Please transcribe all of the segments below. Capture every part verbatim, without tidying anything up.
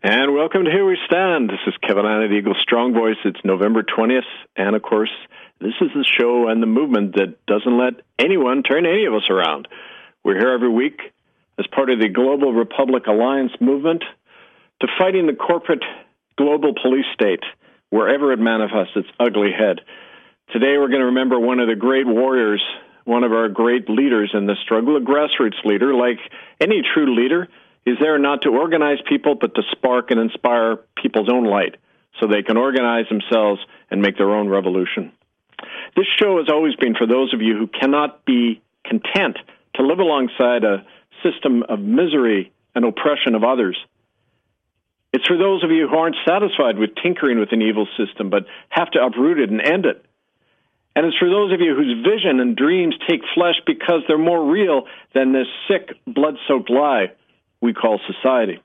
And welcome to Here We Stand. This is Kevin Annett, Eagle Strong Voice. It's November twentieth, and of course, this is the show and the movement that doesn't let anyone turn any of us around. We're here every week as part of the Global Republic Alliance movement to fighting the corporate global police state wherever it manifests its ugly head. Today, we're going to remember one of the great warriors, one of our great leaders in this struggle, a grassroots leader. Like any true leader, is there not to organize people, but to spark and inspire people's own light so they can organize themselves and make their own revolution. This show has always been for those of you who cannot be content to live alongside a system of misery and oppression of others. It's for those of you who aren't satisfied with tinkering with an evil system, but have to uproot it and end it. And it's for those of you whose vision and dreams take flesh because they're more real than this sick, blood-soaked lie we call society.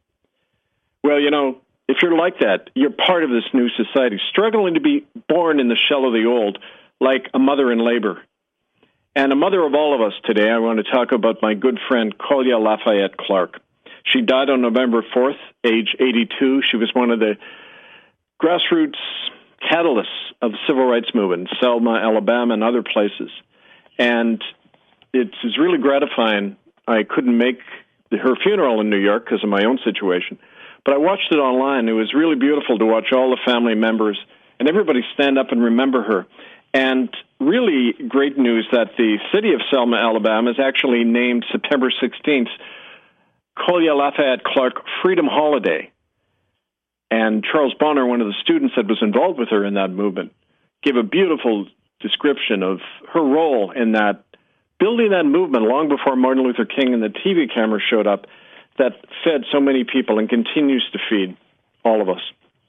Well, you know, if you're like that, you're part of this new society, struggling to be born in the shell of the old, like a mother in labor. And a mother of all of us today, I want to talk about my good friend, Collier Lafayette Clark. She died on November fourth, age eighty-two. She was one of the grassroots catalysts of the civil rights movement in Selma, Alabama, and other places. And it's really gratifying. I couldn't make her funeral in New York because of my own situation, but I watched it online. It was really beautiful to watch all the family members and everybody stand up and remember her. And really great news that the city of Selma, Alabama, is actually named September sixteenth Collier Lafayette Clark Freedom Holiday. And Charles Bonner, one of the students that was involved with her in that movement, gave a beautiful description of her role in that, building that movement long before Martin Luther King and the T V camera showed up, that fed so many people and continues to feed all of us.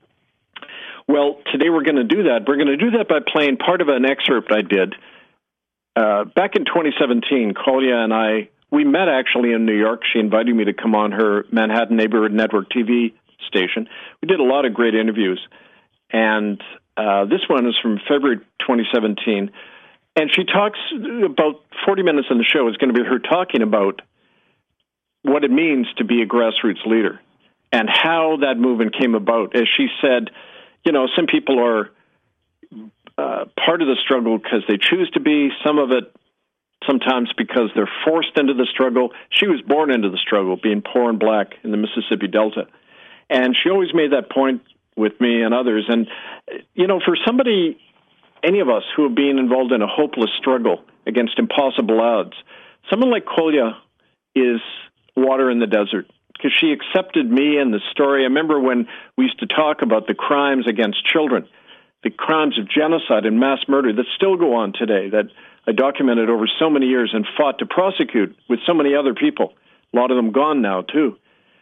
Well, today we're going to do that. We're going to do that by playing part of an excerpt I did. Uh, back in twenty seventeen, Collier and I, we met actually in New York. She invited me to come on her Manhattan Neighborhood Network T V station. We did a lot of great interviews. And uh, this one is from February twenty seventeen. And she talks about forty minutes in the show is going to be her talking about what it means to be a grassroots leader and how that movement came about. As she said, you know, some people are uh, part of the struggle because they choose to be, some of it sometimes because they're forced into the struggle. She was born into the struggle, being poor and black in the Mississippi Delta. And she always made that point with me and others. And, you know, for somebody, any of us who have been involved in a hopeless struggle against impossible odds, someone like Collier is water in the desert, because she accepted me and the story. I remember when we used to talk about the crimes against children, the crimes of genocide and mass murder that still go on today, that I documented over so many years and fought to prosecute with so many other people, a lot of them gone now too.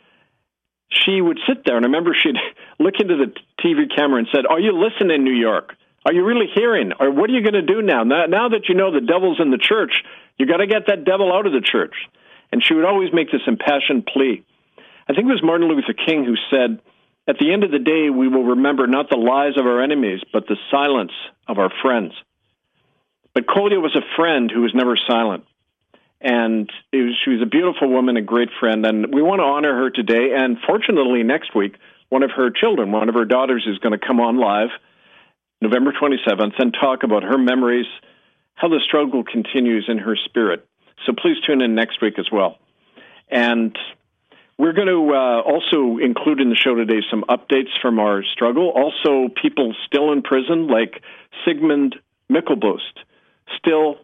She would sit there, and I remember she'd look into the T V camera and said, "Are you listening, New York? Are you really hearing? Or what are you going to do now? now? Now that you know the devil's in the church, you got to get that devil out of the church." And she would always make this impassioned plea. I think it was Martin Luther King who said, "At the end of the day, we will remember not the lies of our enemies, but the silence of our friends." But Collier was a friend who was never silent. And it was, she was a beautiful woman, a great friend. And we want to honor her today. And fortunately, next week, one of her children, one of her daughters, is going to come on live November twenty-seventh and talk about her memories, how the struggle continues in her spirit. So please tune in next week as well. And we're going to uh, also include in the show today some updates from our struggle. Also, people still in prison, like Sigmund Mickelbost, still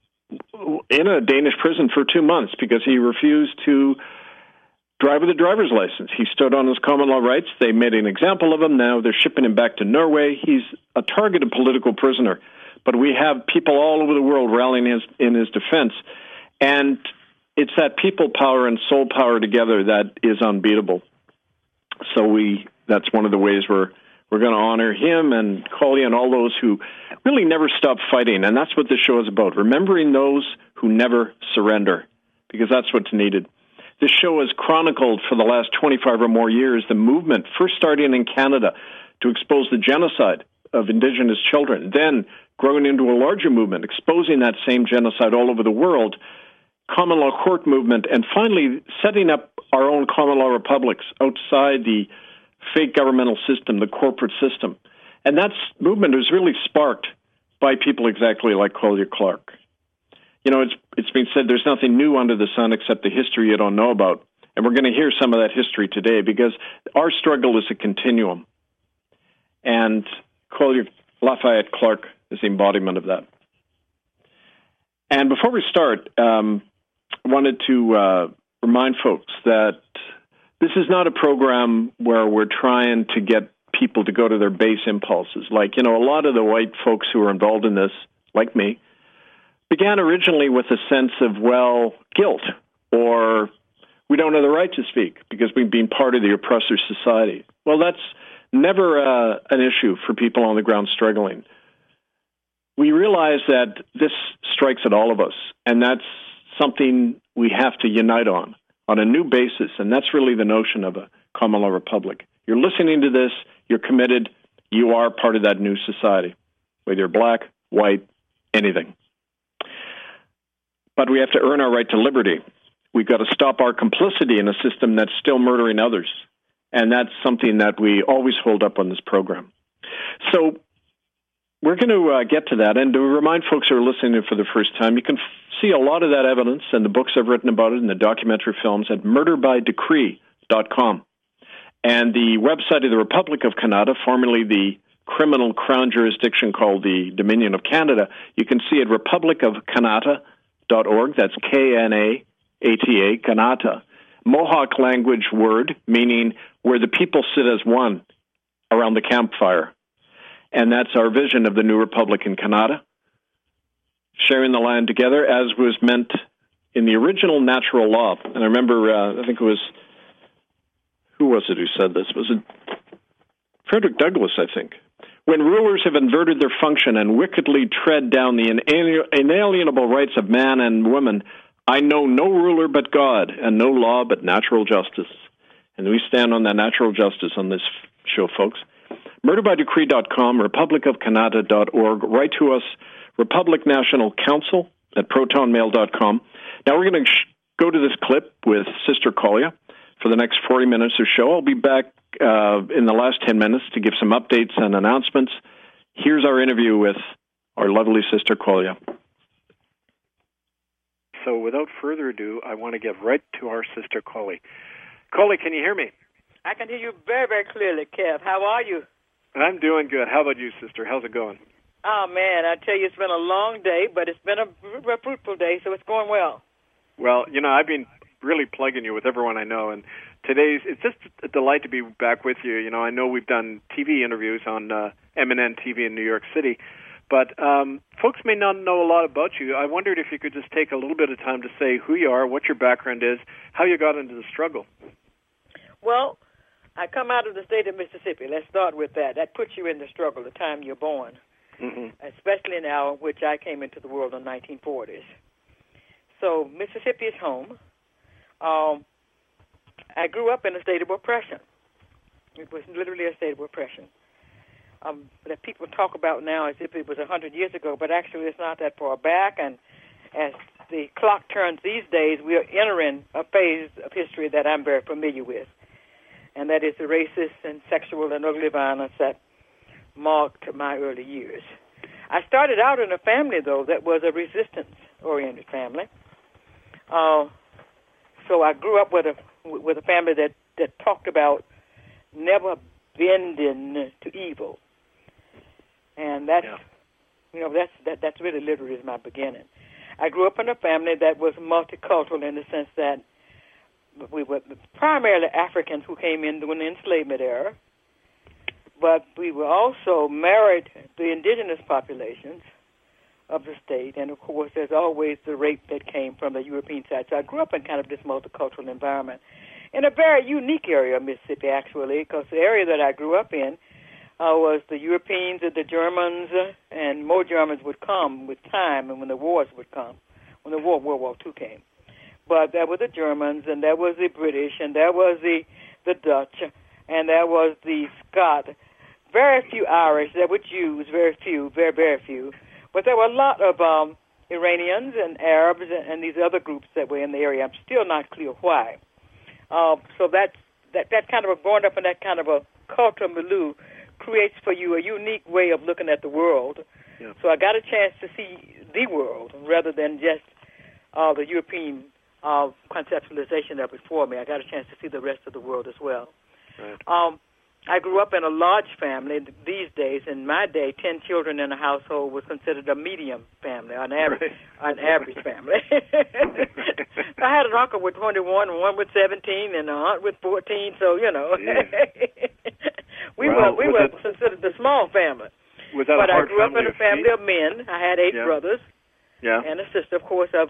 in a Danish prison for two months because he refused to drive with a driver's license. He stood on his common law rights. They made an example of him. Now they're shipping him back to Norway. He's a targeted political prisoner. But we have people all over the world rallying his, in his defense. And it's that people power and soul power together that is unbeatable. So we that's one of the ways we're we're going to honor him and Collier and all those who really never stop fighting. And that's what this show is about, remembering those who never surrender, because that's what's needed. This show has chronicled for the last twenty-five or more years the movement, first starting in Canada to expose the genocide of Indigenous children, then growing into a larger movement, exposing that same genocide all over the world, common law court movement, and finally setting up our own common law republics outside the fake governmental system, the corporate system. And that movement was really sparked by people exactly like Collier Clark. You know, it's it's been said there's nothing new under the sun except the history you don't know about. And we're going to hear some of that history today because our struggle is a continuum. And Collier Lafayette Clark is the embodiment of that. And before we start, um, I wanted to uh, remind folks that this is not a program where we're trying to get people to go to their base impulses. Like, you know, a lot of the white folks who are involved in this, like me, began originally with a sense of, well, guilt, or we don't have the right to speak because we've been part of the oppressor society. Well, that's never uh, an issue for people on the ground struggling. We realize that this strikes at all of us, and that's something we have to unite on, on a new basis, and that's really the notion of a common law republic. You're listening to this, you're committed, you are part of that new society, whether you're black, white, anything. But we have to earn our right to liberty. We've got to stop our complicity in a system that's still murdering others, and that's something that we always hold up on this program. So we're going to uh, get to that, and to remind folks who are listening for the first time, you can f- see a lot of that evidence and the books I've written about it and the documentary films at murder by decree dot com. And the website of the Republic of Canada, formerly the criminal crown jurisdiction called the Dominion of Canada, you can see at republic of canada dot org. That's K N A A T A, Kanata. Mohawk language word, meaning where the people sit as one around the campfire. And that's our vision of the new republic in Canada, sharing the land together as was meant in the original natural law. And I remember, uh, I think it was, who was it who said this? Was it Frederick Douglass, I think? When rulers have inverted their function and wickedly tread down the inalienable rights of man and woman, I know no ruler but God and no law but natural justice. And we stand on that natural justice on this show, folks. murder by decree dot com, republic of canada dot org. Write to us, Republic National Council at proton mail dot com. Now we're going to sh- go to this clip with Sister Collier for the next forty minutes or so. I'll be back uh, in the last ten minutes to give some updates and announcements. Here's our interview with our lovely Sister Collier. So without further ado, I want to get right to our Sister Collier. Collier, can you hear me? I can hear you very, very clearly, Kev. How are you? I'm doing good. How about you, Sister? How's it going? Oh, man, I tell you, it's been a long day, but it's been a very fruitful day, so it's going well. Well, you know, I've been really plugging you with everyone I know, and today's, it's just a delight to be back with you. You know, I know we've done T V interviews on uh, M N N T V in New York City, but um, folks may not know a lot about you. I wondered if you could just take a little bit of time to say who you are, what your background is, how you got into the struggle. Well, I come out of the state of Mississippi. Let's start with that. That puts you in the struggle the time you're born, mm-hmm. especially now, which I came into the world in the nineteen forties. So Mississippi is home. Um, I grew up in a state of oppression. It was literally a state of oppression um, that people talk about now as if it was one hundred years ago, but actually it's not that far back. And as the clock turns these days, we are entering a phase of history that I'm very familiar with, and that is the racist and sexual and ugly violence that marked my early years. I started out in a family, though, that was a resistance-oriented family. Uh, so I grew up with a with a family that, that talked about never bending to evil, and that's yeah. you know that's that that's really literally is my beginning. I grew up in a family that was multicultural in the sense that we were primarily Africans who came in during the enslavement era, but we were also married the indigenous populations of the state, and of course there's always the rape that came from the European side. So I grew up in kind of this multicultural environment in a very unique area of Mississippi, actually, because the area that I grew up in uh, was the Europeans and the Germans, uh, and more Germans would come with time and when the wars would come, when the war, World War Two came. But there were the Germans, and there was the British, and there was the, the Dutch, and there was the Scot. Very few Irish. There were Jews, very few, very, very few. But there were a lot of um, Iranians and Arabs and, and these other groups that were in the area. I'm still not clear why. Uh, so that's, that, that kind of a growing up in that kind of a cultural milieu creates for you a unique way of looking at the world. Yeah. So I got a chance to see the world rather than just uh, the European uh, conceptualization of it for me. I got a chance to see the rest of the world as well. Right. Um, I grew up in a large family. These days, in my day, ten children in a household was considered a medium family, an average, right. an average family. I had an uncle with twenty-one, one with seventeen, and a aunt with fourteen. So you know, we well, were we were it, considered the small family. Was that but a hard I grew up in a family feet? of men. I had eight yeah. brothers yeah. and a sister. Of course, I,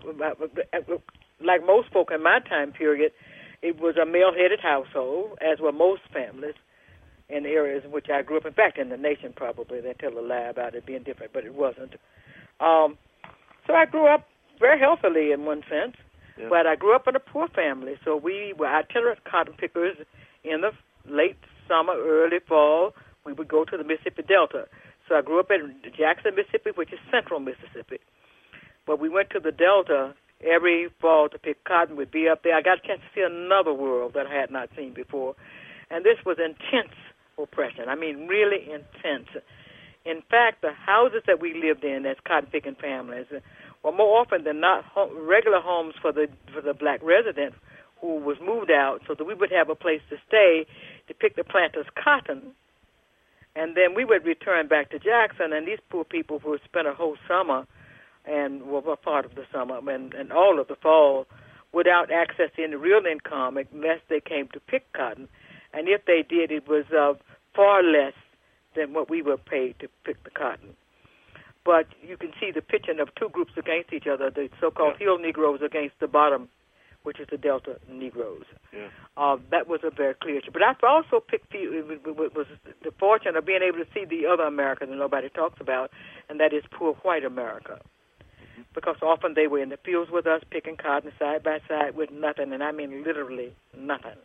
like most folk in my time period, it was a male-headed household, as were most families in the areas in which I grew up. In fact, in the nation, probably. They tell a lie about it being different, but it wasn't. Um, so I grew up very healthily in one sense, yeah. but I grew up in a poor family. So we were itinerant cotton pickers in the late summer, early fall. We would go to the Mississippi Delta. So I grew up in Jackson, Mississippi, which is central Mississippi. But we went to the Delta every fall to pick cotton. We'd be up there. I got a chance to see another world that I had not seen before. And this was intense oppression. I mean, really intense. In fact, the houses that we lived in as cotton-picking families were more often than not home, regular homes for the for the black resident who was moved out so that we would have a place to stay to pick the planters' cotton. And then we would return back to Jackson, and these poor people who spent a whole summer and were a part of the summer and, and all of the fall without access to any real income unless they came to pick cotton. And if they did, it was uh, far less than what we were paid to pick the cotton. But you can see the pitching of two groups against each other, the so-called yeah. hill Negroes against the bottom, which is the Delta Negroes. Yeah. Uh, that was a very clear issue. But I also picked the, was the fortune of being able to see the other America that nobody talks about, and that is poor white America. Mm-hmm. Because often they were in the fields with us picking cotton side by side with nothing, and I mean literally nothing.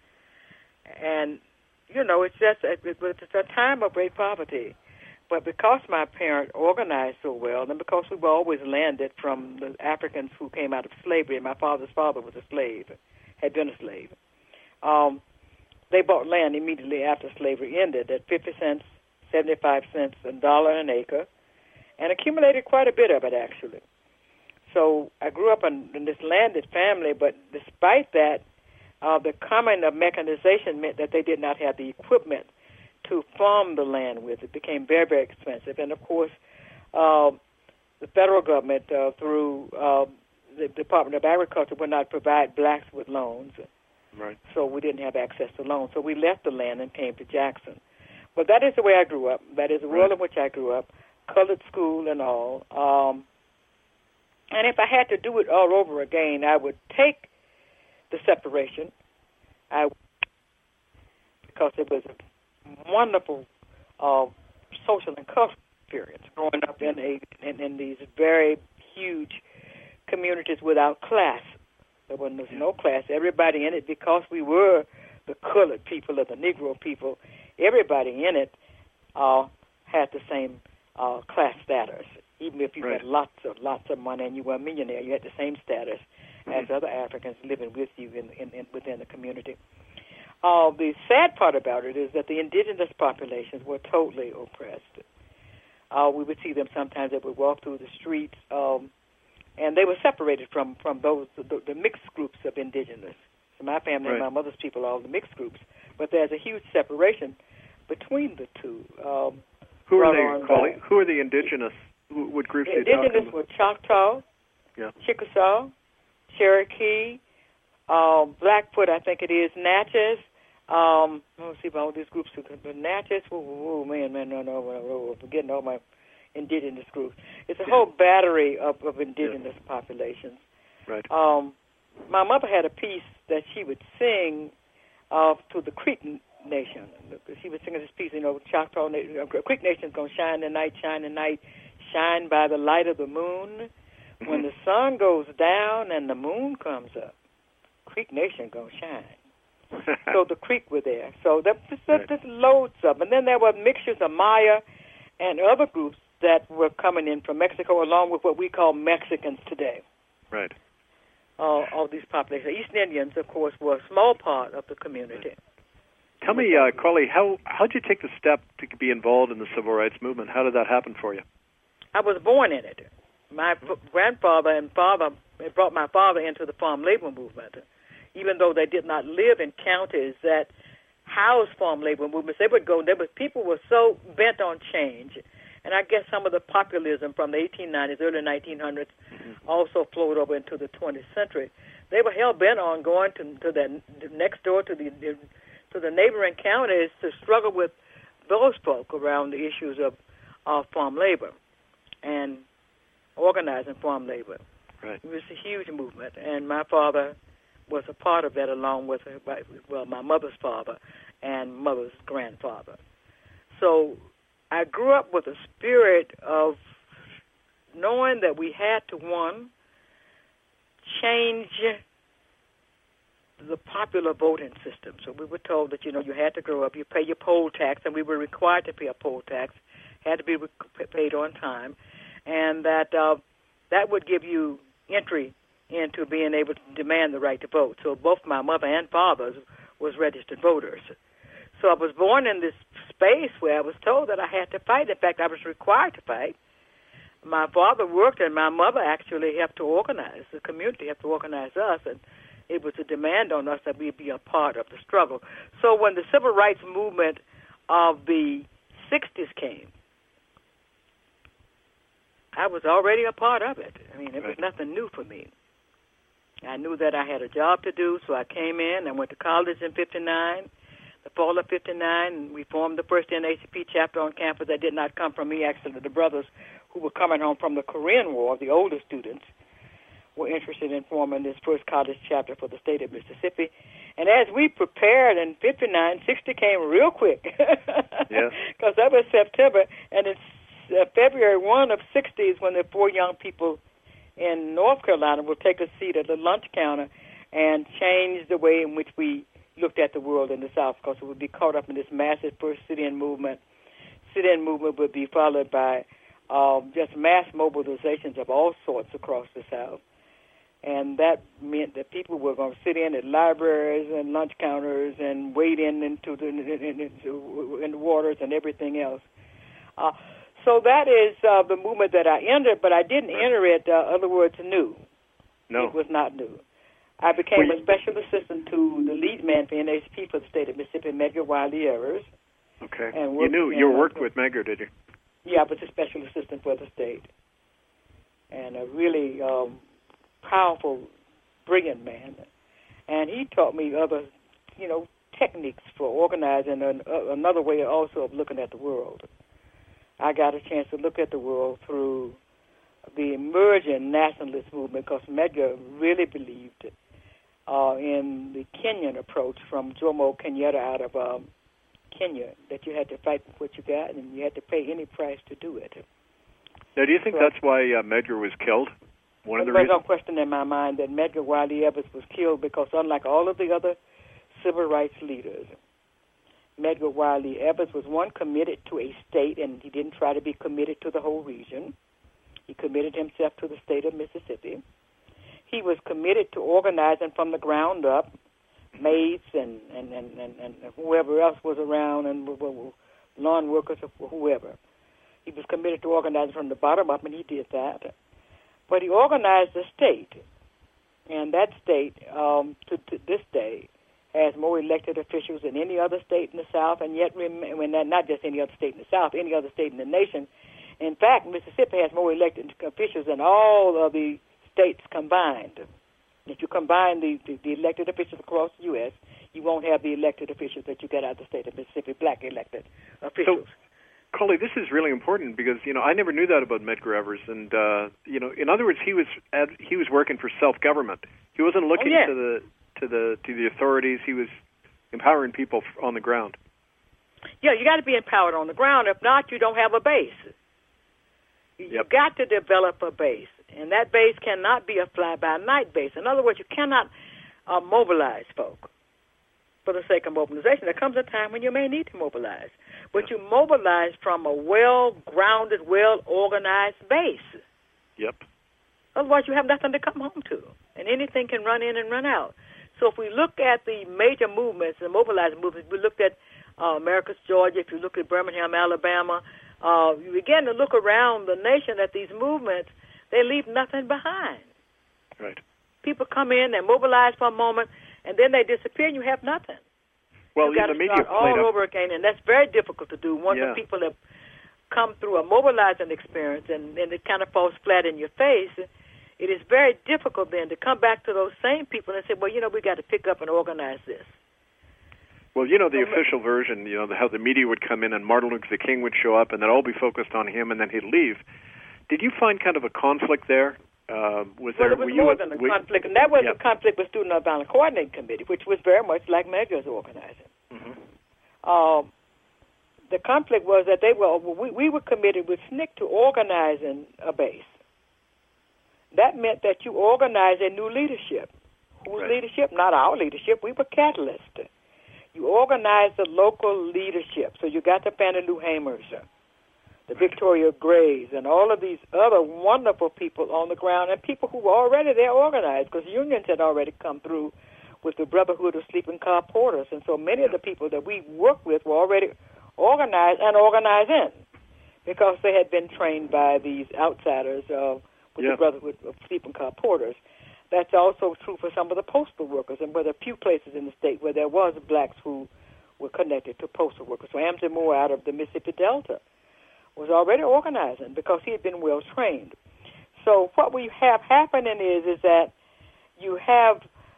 And, you know, it's just it was a time of great poverty. But because my parents organized so well, and because we were always landed from the Africans who came out of slavery, and my father's father was a slave, had been a slave, um, they bought land immediately after slavery ended at fifty cents, seventy-five cents, a dollar an acre, and accumulated quite a bit of it, actually. So I grew up in, in this landed family, but despite that, uh, the coming of mechanization meant that they did not have the equipment to farm the land with. It became very, very expensive. And, of course, uh, the federal government, uh, through uh, the Department of Agriculture, would not provide blacks with loans. Right. So we didn't have access to loans. So we left the land and came to Jackson. But that is the way I grew up. That is the world right. in which I grew up, colored school and all. Um, and if I had to do it all over again, I would take the separation, I because it was a wonderful uh, social and cultural experience growing up in, a, in, in these very huge communities without class. There was no class. Everybody in it, because we were the colored people or the Negro people, everybody in it uh, had the same uh, class status. Even if you right. had lots of lots of money and you were a millionaire, you had the same status mm-hmm. as other Africans living with you in, in, in within the community. Uh, the sad part about it is that the indigenous populations were totally oppressed. Uh, we would see them sometimes. They would walk through the streets, um, and they were separated from, from those the, the mixed groups of indigenous. So my family right. and my mother's people are all the mixed groups, but there's a huge separation between the two. Um, who are they calling? Who are the indigenous? What groups are you talking about? Indigenous were Choctaw, yeah. Chickasaw, Cherokee, um, Blackfoot, I think it is, Natchez. Um, let's see about all these groups. The Natchez, oh, oh, man, man, no, no, no, I'm forgetting all my indigenous groups. It's a yeah. whole battery of, of indigenous yeah. populations. Right. Um, my mother had a piece that she would sing uh, to the Creek Nation. She would sing this piece, you know, Choctaw Nation, Creek Nation's going to shine tonight, shine tonight, shine by the light of the moon. When the sun goes down and the moon comes up, Creek Nation going to shine. So the Creek were there. So there was just, just loads of them. And then there were mixtures of Maya and other groups that were coming in from Mexico, along with what we call Mexicans today. Right. Uh, all these populations. East Indians, of course, were a small part of the community. Right. Tell me, uh, Carly, how how did you take the step to be involved in the civil rights movement? How did that happen for you? I was born in it. My f- grandfather and father brought my father into the farm labor movement, even though they did not live in counties that housed farm labor movements. They would go. There was people were so bent on change, and I guess some of the populism from the eighteen nineties, early nineteen hundreds, mm-hmm. also flowed over into the twentieth century. They were hell bent on going to to the, the next door to the, the to the neighboring counties to struggle with those folk around the issues of, of farm labor and organizing farm labor. Right. It was a huge movement, and my father was a part of that, along with, well, my mother's father and mother's grandfather. So I grew up with a spirit of knowing that we had to, one, change the popular voting system. So we were told that, you know, you had to grow up, you pay your poll tax, and we were required to pay a poll tax, had to be paid on time, and that uh, that would give you entry into being able to demand the right to vote. So both my mother and father was registered voters. So I was born in this space where I was told that I had to fight. In fact, I was required to fight. My father worked, and my mother actually helped to organize. The community helped to organize us, and it was a demand on us that we be a part of the struggle. So when the civil rights movement of the sixties came, I was already a part of it. I mean, it was nothing new for me. I knew that I had a job to do, so I came in. I went to college in fifty-nine, the fall of fifty-nine, and we formed the first N double A C P chapter on campus. That did not come from me. Actually, the brothers who were coming home from the Korean War, the older students, were interested in forming this first college chapter for the state of Mississippi. And as we prepared in fifty-nine, sixty came real quick. Yeah. Because that was September, and it's uh, February first of sixty is when the four young people in North Carolina will take a seat at the lunch counter and change the way in which we looked at the world in the South, because it would be caught up in this massive first sit-in movement. Sit-in movement would be followed by um, just mass mobilizations of all sorts across the South. And that meant that people were going to sit in at libraries and lunch counters and wade in into the, in, into, in the waters and everything else. Uh, so that is uh, the movement that I entered, but I didn't enter it, uh, other words, new. No. It was not new. I became well, a special assistant to the lead man for N double A C P for the state of Mississippi, Medgar Wiley Evers. Okay. And you knew, you in, worked uh, with Medgar, did you? Yeah, I was a special assistant for the state. And a really um, powerful, brilliant man. And he taught me other, you know, techniques for organizing, and uh, another way also of looking at the world. I got a chance to look at the world through the emerging nationalist movement, because Medgar really believed uh, in the Kenyan approach from Jomo Kenyatta out of um, Kenya, that you had to fight for what you got and you had to pay any price to do it. Now, do you think so, that's why uh, Medgar was killed? One of the There's reasons? no question in my mind that Medgar Wiley Evers was killed because, unlike all of the other civil rights leaders, Medgar Wiley Evers was one committed to a state, and he didn't try to be committed to the whole region. He committed himself to the state of Mississippi. He was committed to organizing from the ground up, maids and, and, and, and, and whoever else was around, and lawn workers or whoever. He was committed to organizing from the bottom up, and he did that. But he organized the state, and that state, um, to, to this day, has more elected officials than any other state in the South, and yet, when not just any other state in the South, any other state in the nation. In fact, Mississippi has more elected officials than all of the states combined. If you combine the, the, the elected officials across the U S, you won't have the elected officials that you get out of the state of Mississippi, black elected officials. So, Coley, this is really important because, you know, I never knew that about Medgar Evers. And, uh, you know, in other words, he was ad, he was working for self-government. He wasn't looking oh, yeah. to the to the to the authorities. He was empowering people on the ground. Yeah, you got to be empowered on the ground. If not, you don't have a base. You've Yep. got to develop a base, and that base cannot be a fly-by-night base. In other words, you cannot uh, mobilize folk. for the sake of mobilization. There comes a time when you may need to mobilize. But you mobilize from a well-grounded, well-organized base. Yep. Otherwise, you have nothing to come home to, and anything can run in and run out. So if we look at the major movements, the mobilized movements, we looked at uh, Americus, Georgia, if you look at Birmingham, Alabama, uh, you begin to look around the nation at these movements, they leave nothing behind. Right. People come in, they mobilize for a moment, and then they disappear, and you have nothing. Well, You've got the to media start all played over again, and that's very difficult to do once Yeah. the people have come through a mobilizing experience and, and it kind of falls flat in your face. It is very difficult then to come back to those same people and say, well, you know, we got to pick up and organize this. Well, you know, the official version, you know, how the media would come in and Martin Luther King would show up and then all be focused on him and then he'd leave. Did you find kind of a conflict there? Uh, was well, there, it was were more you, than a were, conflict, and that was yeah. a conflict with Student Nonviolent Coordinating Committee, which was very much like Medgar's organizing. Mm-hmm. Um, the conflict was that they were we, we were committed with S N C C to organizing a base. That meant that you organize a new leadership. Whose Right. leadership? Not our leadership. We were catalysts. You organize the local leadership. So you got the Fannie Lou Hamers, the Victoria Grays, and all of these other wonderful people on the ground, and people who were already there organized, because unions had already come through with the Brotherhood of Sleeping Car Porters, and so many of the people that we worked with were already organized and organizing, because they had been trained by these outsiders uh, with yeah. the Brotherhood of Sleeping Car Porters. That's also true for some of the postal workers, and where there are few places in the state where there was blacks who were connected to postal workers. So Amsey Moore out of the Mississippi Delta was already organizing because he had been well trained. So what we have happening is is that you have,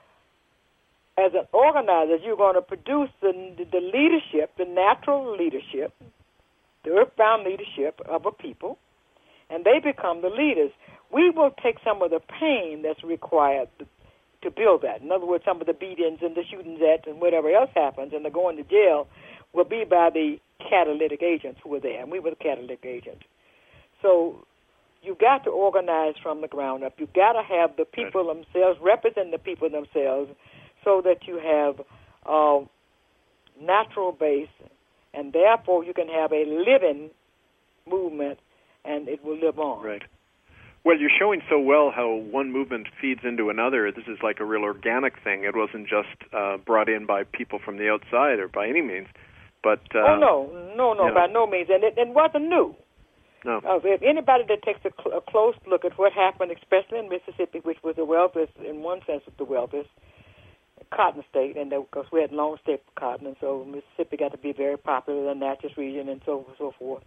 as an organizer, you're going to produce the, the leadership, the natural leadership, the earthbound leadership of a people, and they become the leaders. We will take some of the pain that's required to, to build that. In other words, some of the beatings and the shootings at and whatever else happens and the going to jail will be by the catalytic agents who were there, and we were the catalytic agents. So you've got to organize from the ground up. You've got to have the people themselves represent the people themselves so that you have a natural base, and therefore you can have a living movement, and it will live on. Right. Well, you're showing so well how one movement feeds into another. This is like a real organic thing. It wasn't just uh, brought in by people from the outside or by any means. But uh, oh, no, no, no, you know. by no means. And it, it wasn't new. No. Uh, if anybody that takes a, cl- a close look at what happened, especially in Mississippi, which was the wealthiest, in one sense, was the wealthiest cotton state, and because we had long staple cotton, and so Mississippi got to be very popular in the Natchez region and so so forth.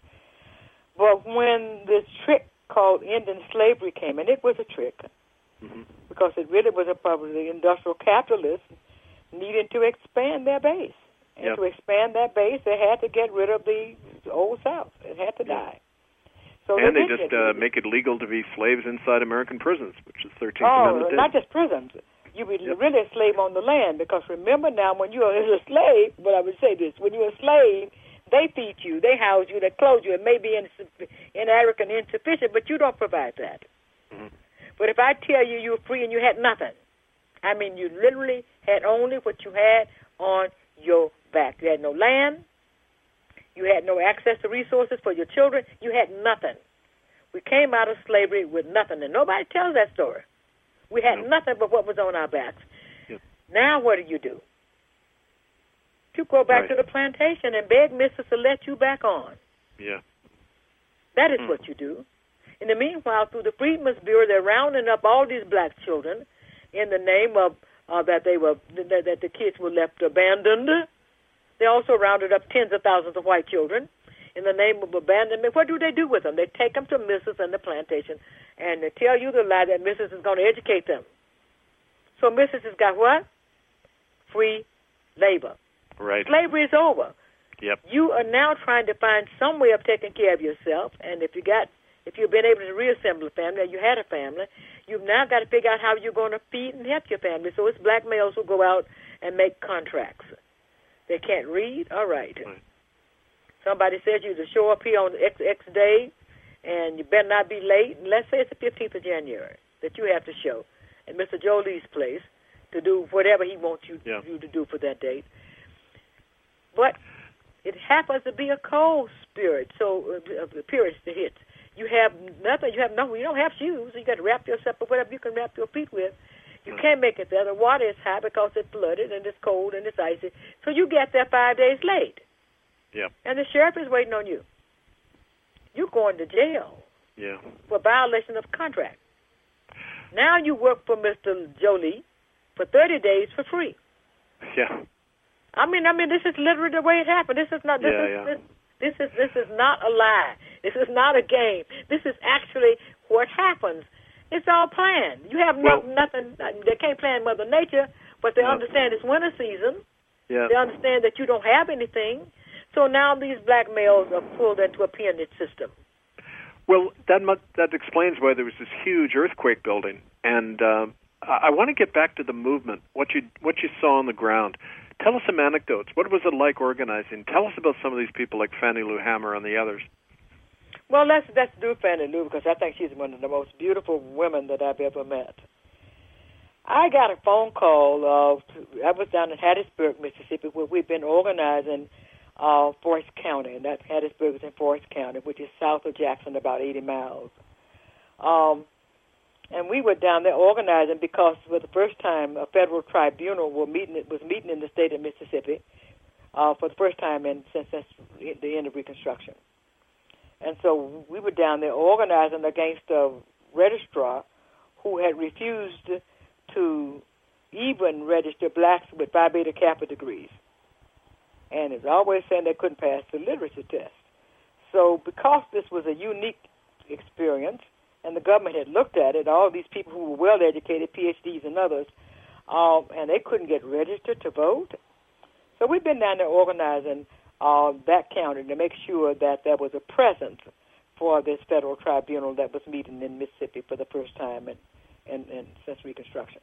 But when this trick called Indian slavery came, and it was a trick, mm-hmm. because it really was a problem. The industrial capitalists needed to expand their base. And yep. to expand that base, they had to get rid of the Old South. It had to yep. die. So and they, they just uh, make it legal to be slaves inside American prisons, which is thirteenth oh, Amendment. not just prisons. You be yep. really a slave on the land, because remember now, when you're a slave, but I would say this, when you're a slave, they feed you, they house you, they clothe you. It may be inadequate and insufficient, but you don't provide that. Mm-hmm. But if I tell you you're free and you had nothing, I mean you literally had only what you had on your back. You had no land. You had no access to resources for your children. You had nothing. We came out of slavery with nothing, and nobody tells that story. We had no. nothing but what was on our backs. Yep. Now what do you do? You go back right. to the plantation and beg missus to let you back on. Yeah. That is mm. what you do. In the meanwhile, through the Freedmen's Bureau, they're rounding up all these black children in the name of uh, that they were that, that the kids were left abandoned. They also rounded up tens of thousands of white children in the name of abandonment. What do they do with them? They take them to missus and the plantation, and they tell you the lie that missus is going to educate them. So missus has got what? Free labor. Right. Slavery is over. Yep. You are now trying to find some way of taking care of yourself, and if you got, if you've been able to reassemble a family, or you had a family, you've now got to figure out how you're going to feed and help your family. So it's black males who go out and make contracts. They can't read? All right. right. Somebody says you to show up here on X X day, and you better not be late. And let's say it's the fifteenth of January that you have to show at Mister Jolie's place to do whatever he wants you, yeah. you to do for that date. But it happens to be a cold spirit, so uh, appearance to hit. You have nothing. You have no. You don't have shoes. You got to wrap yourself or whatever you can wrap your feet with. You mm. can't make it there. The water is high because it's flooded and it's cold and it's icy. So you get there five days late. Yeah. And the sheriff is waiting on you. You're going to jail. Yeah. For violation of contract. Now you work for Mister Jolie for thirty days for free. Yeah. I mean, I mean, this is literally the way it happened. This is not. This yeah, is yeah. This, this is this is not a lie. This is not a game. This is actually what happens. It's all planned. You have no, well, nothing. They can't plan Mother Nature, but they no. understand it's winter season. Yeah. They understand that you don't have anything. So now these black males are pulled into a peonage system. Well, that mu- that explains why there was this huge earthquake building. And uh, I, I want to get back to the movement. What you what you saw on the ground. Tell us some anecdotes. What was it like organizing? Tell us about some of these people like Fannie Lou Hamer and the others. Well, let's let's do Fannie Lou because I think she's one of the most beautiful women that I've ever met. I got a phone call. Uh, I was down in Hattiesburg, Mississippi, where we've been organizing uh, Forest County, and that Hattiesburg is in Forest County, which is south of Jackson, about eighty miles. Um, and we were down there organizing because for the first time a federal tribunal were meeting, was meeting in the state of Mississippi uh, for the first time in, since, since the end of Reconstruction. And so we were down there organizing against a registrar who had refused to even register blacks with Phi Beta Kappa degrees. And is always saying they couldn't pass the literacy test. So because this was a unique experience, and the government had looked at it, all these people who were well-educated, P H Ds and others, um, and they couldn't get registered to vote. So we've been down there organizing uh, that county to make sure that there was a presence for this federal tribunal that was meeting in Mississippi for the first time in, in, in since Reconstruction.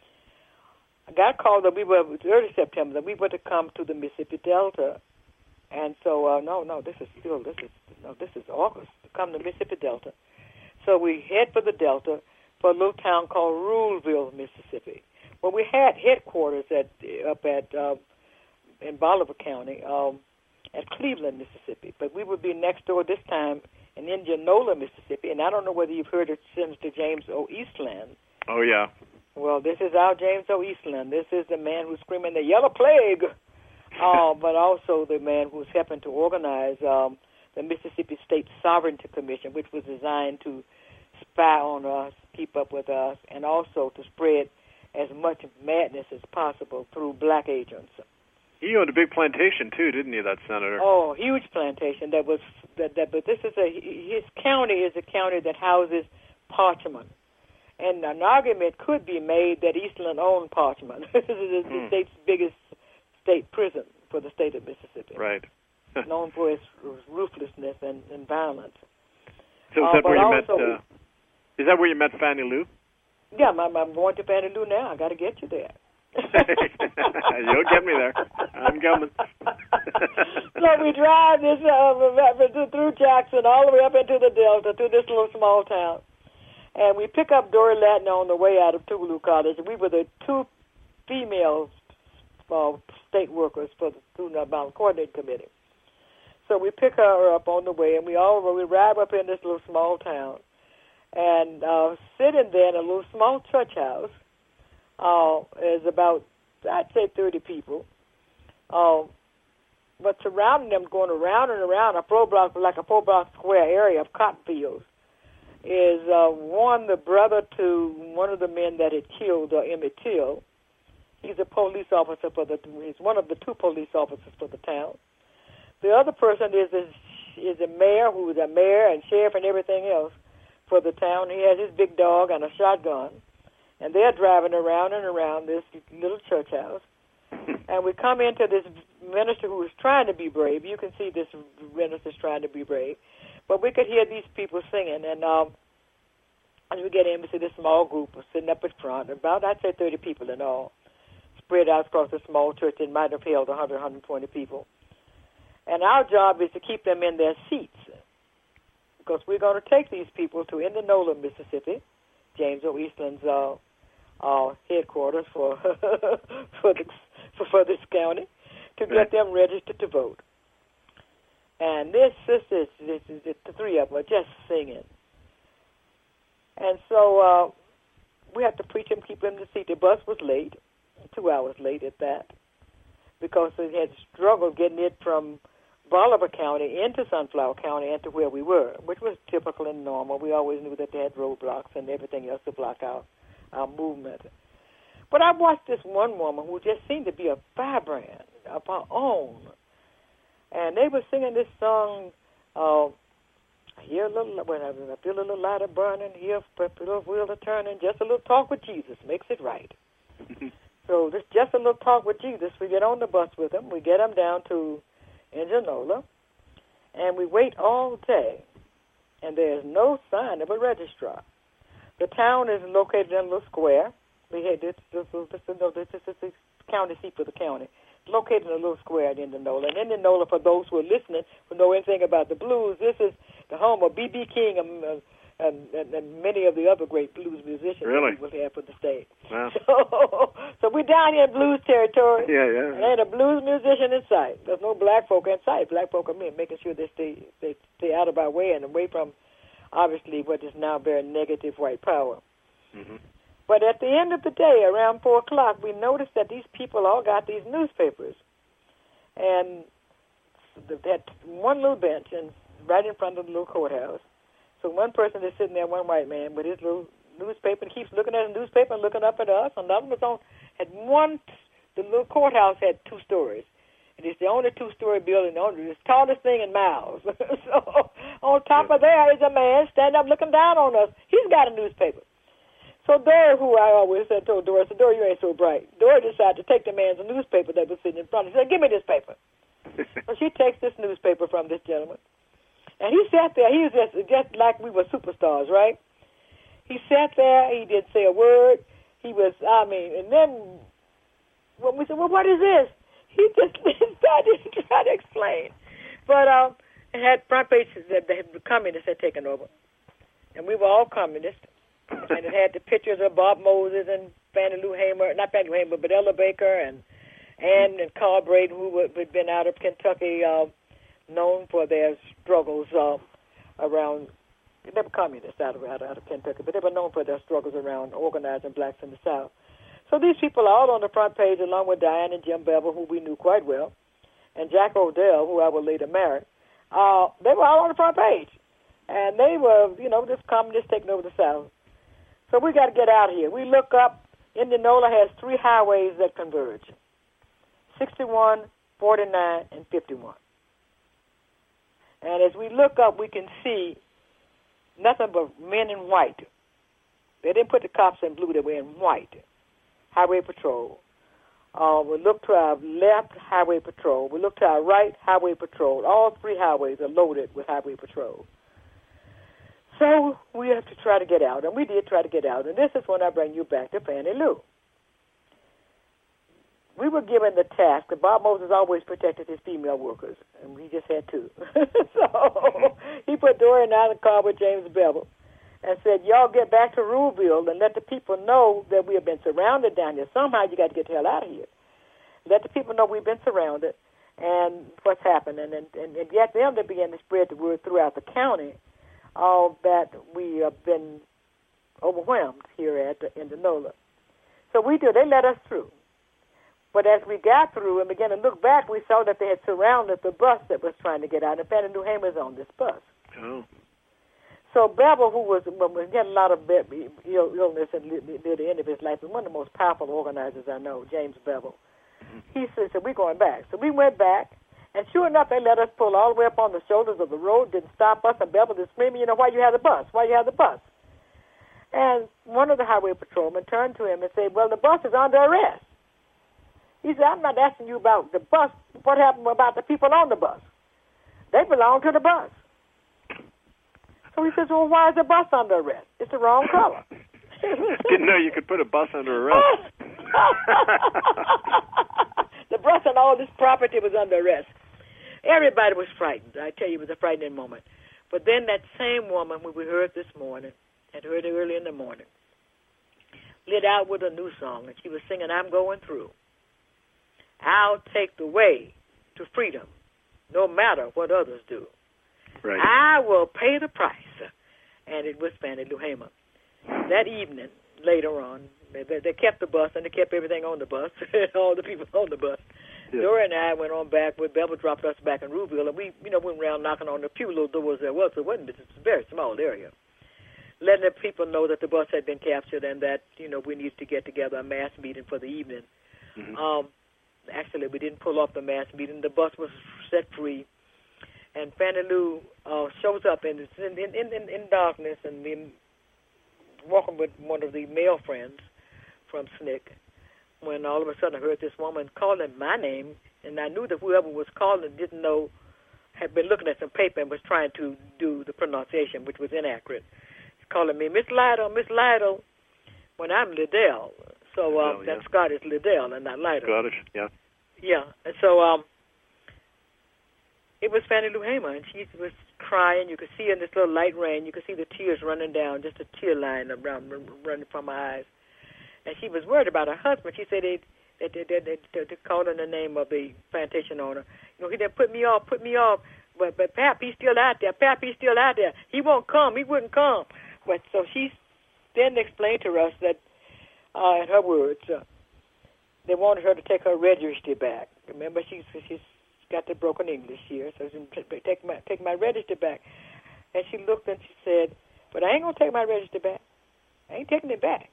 I got a call that we were, it was early September, that we were to come to the Mississippi Delta. And so, uh, no, no, this is still, this is, no, this is August, to come to Mississippi Delta. So we head for the Delta for a little town called Ruleville, Mississippi. Well, we had headquarters at up at uh, in Bolivar County um, at Cleveland, Mississippi. But we would be next door this time in Indianola, Mississippi. And I don't know whether you've heard of Senator James O. Eastland. Oh, yeah. Well, this is our James O. Eastland. This is the man who's screaming the yellow plague, uh, but also the man who's helping to organize um, the Mississippi State Sovereignty Commission, which was designed to spy on us, keep up with us, and also to spread as much madness as possible through black agents. He owned a big plantation too, didn't he, that senator? Oh, huge plantation. That was that. that but this is a his county is a county that houses Parchman, and an argument could be made that Eastland owned Parchman. This is the hmm. state's biggest state prison for the state of Mississippi. Right. Known for its ruthlessness and, and violence. So is uh, that where you also, met? Uh, is that where you met Fannie Lou? Yeah, I'm, I'm going to Fannie Lou now. I got to get you there. You'll get me there. I'm coming. So we drive this uh, through Jackson all the way up into the Delta to this little small town, and we pick up Dory Latner on the way out of Tougaloo College. We were the two female uh, state workers for the Student Bound Coordinating Committee. So we pick her up on the way, and we all we ride up in this little small town, and uh, sitting there in a little small church house uh, is about, I'd say, thirty people. Uh, but surrounding them, going around and around a four block, like a four block square area of cotton fields, is uh, one, the brother to one of the men that had killed uh, Emmett Till. He's a police officer for the. He's one of the two police officers for the town. The other person is is, is a mayor who is a mayor and sheriff and everything else for the town. He has his big dog and a shotgun, and they're driving around and around this little church house. And we come into this minister who is trying to be brave. You can see this minister's trying to be brave. But we could hear these people singing, and um, as we get in, we see this small group sitting up in front, about, I'd say, thirty people in all, spread out across a small church that might have held one hundred, one hundred twenty people. And our job is to keep them in their seats, because we're going to take these people to Indianola, Mississippi, James O. Eastland's uh, uh, headquarters for for, the, for for this county, to get them registered to vote. And this sisters, this, this, the three of them are just singing. And so uh, we had to preach them, keep them in the seat. The bus was late, two hours late at that, because they had struggled getting it from Bolivar County into Sunflower County and to where we were, which was typical and normal. We always knew that they had roadblocks and everything else to block out our movement. But I watched this one woman who just seemed to be a firebrand of her own. And they were singing this song, uh, here a little, whatever, I feel a little lighter burning, here a little wheel a turning, just a little talk with Jesus makes it right. So this just a little talk with Jesus. We get on the bus with them. We get them down to Indianola, and we wait all day, and there's no sign of a registrar. The town is located in a little square. We had this, this, this, this, this, this, this, this county seat for the county. Located in a little square in Indianola. And Indianola, for those who are listening, who know anything about the blues, this is the home of B B King and, uh, and, and, and many of the other great blues musicians really? that we will have for the state. Wow. So, so we're down here in blues territory. Yeah, yeah. And ain't a blues musician in sight. There's no black folk in sight. Black folk are me, making sure they stay, they stay out of our way and away from, obviously, what is now very negative white power. Mm-hmm. But at the end of the day, around four o'clock, we noticed that these people all got these newspapers. And they had one little bench and right in front of the little courthouse. So one person is sitting there, one white man, with his little newspaper, and keeps looking at the newspaper and looking up at us. Another was on, had one, the little courthouse had two stories. And it's the only two-story building, the only, the tallest thing in miles. So on top of there is a man standing up looking down on us. He's got a newspaper. So Dora, who I always said, told Dora, said, Dora, you ain't so bright. Dora decided to take the man's newspaper that was sitting in front of her. She said, give me this paper. So she takes this newspaper from this gentleman. And he sat there. He was just, just like we were superstars, right? He sat there. He didn't say a word. He was, I mean, and then when we said, well, what is this? He just started to try to explain. But um, it had front pages that the communists had taken over. And we were all communists. And it had the pictures of Bob Moses and Fannie Lou Hamer, not Fannie Lou Hamer, but Ella Baker and Ann and Carl Braden, who had been out of Kentucky, uh, known for their struggles uh, around, they were communists out of, out, of, out of Kentucky, but they were known for their struggles around organizing blacks in the South. So these people are all on the front page, along with Diane and Jim Bevel, who we knew quite well, and Jack Odell, who I would later marry. Uh, they were all on the front page. And they were, you know, just communists taking over the South. So we got to get out of here. We look up, Indianola has three highways that converge, sixty-one, forty-nine, and fifty-one. And as we look up, we can see nothing but men in white. They didn't put the cops in blue, they were in white. Highway patrol. Uh, we look to our left, highway patrol. We look to our right, highway patrol. All three highways are loaded with highway patrol. So we have to try to get out, and we did try to get out. And this is when I bring you back to Fannie Lou. We were given the task, and Bob Moses always protected his female workers, and he just had two. So he put Dora and I in the car with James Bevel and said, y'all get back to Ruleville and let the people know that we have been surrounded down here. Somehow you got to get the hell out of here. Let the people know we've been surrounded and what's happened. And, and, and, and get them to begin to spread the word throughout the county all that we have been overwhelmed here at the Indianola. So we do. They let us through. But as we got through and began to look back, we saw that they had surrounded the bus that was trying to get out. And Fannie Lou Hamer was on this bus. Oh. So Bevel, who was, was getting a lot of Ill, illness and near the end of his life, was one of the most powerful organizers I know, James Bevel. Mm-hmm. He said, so we're going back. So we went back. And sure enough, they let us pull all the way up on the shoulders of the road, didn't stop us, and Bevel was screaming, you know, why you have the bus? Why you have the bus? And one of the highway patrolmen turned to him and said, well, the bus is under arrest. He said, I'm not asking you about the bus. What happened about the people on the bus? They belong to the bus. So he says, well, why is the bus under arrest? It's the wrong color. Didn't know you could put a bus under arrest. The bus and all this property was under arrest. Everybody was frightened. I tell you, it was a frightening moment. But then that same woman, when we heard this morning, had heard it early in the morning, lit out with a new song, and she was singing, I'm Going Through. I'll take the way to freedom, no matter what others do. Right. I will pay the price. And it was Fannie Lou Hamer. That evening, later on, they, they kept the bus, and they kept everything on the bus, all the people on the bus. Yeah. Dora and I went on back with Bevel, dropped us back in Rouville, and we, you know, went around knocking on the few little doors there was. So it wasn't, it's a very small area. Letting the people know that the bus had been captured and that, you know, we needed to get together a mass meeting for the evening. Mm-hmm. Um, actually, we didn't pull off the mass meeting. The bus was set free. And Fannie Lou uh, shows up in, in, in, in, in darkness and we walking with one of the male friends from S N C C when all of a sudden I heard this woman calling my name, and I knew that whoever was calling didn't know, had been looking at some paper and was trying to do the pronunciation, which was inaccurate. She's calling me, Miss Lytle, Miss Lytle, when I'm Liddell. So um, oh, yeah. That Scott is Liddell and not Lytle. Scottish, yeah. Yeah, and so um, it was Fannie Lou Hamer, and she was crying. You could see in this little light rain, you could see the tears running down, just a tear line around, running from her eyes. And she was worried about her husband. She said they they they, they, they, they called in the name of the plantation owner. You know, he didn't put me off, put me off. But but Pap, he's still out there. Pap, he's still out there. He won't come. He wouldn't come. But so she then explained to us that, uh, in her words, uh, they wanted her to take her registry back. Remember, she's she's got the broken English here, so she take my take my registry back. And she looked and she said, "But I ain't gonna take my registry back. I ain't taking it back.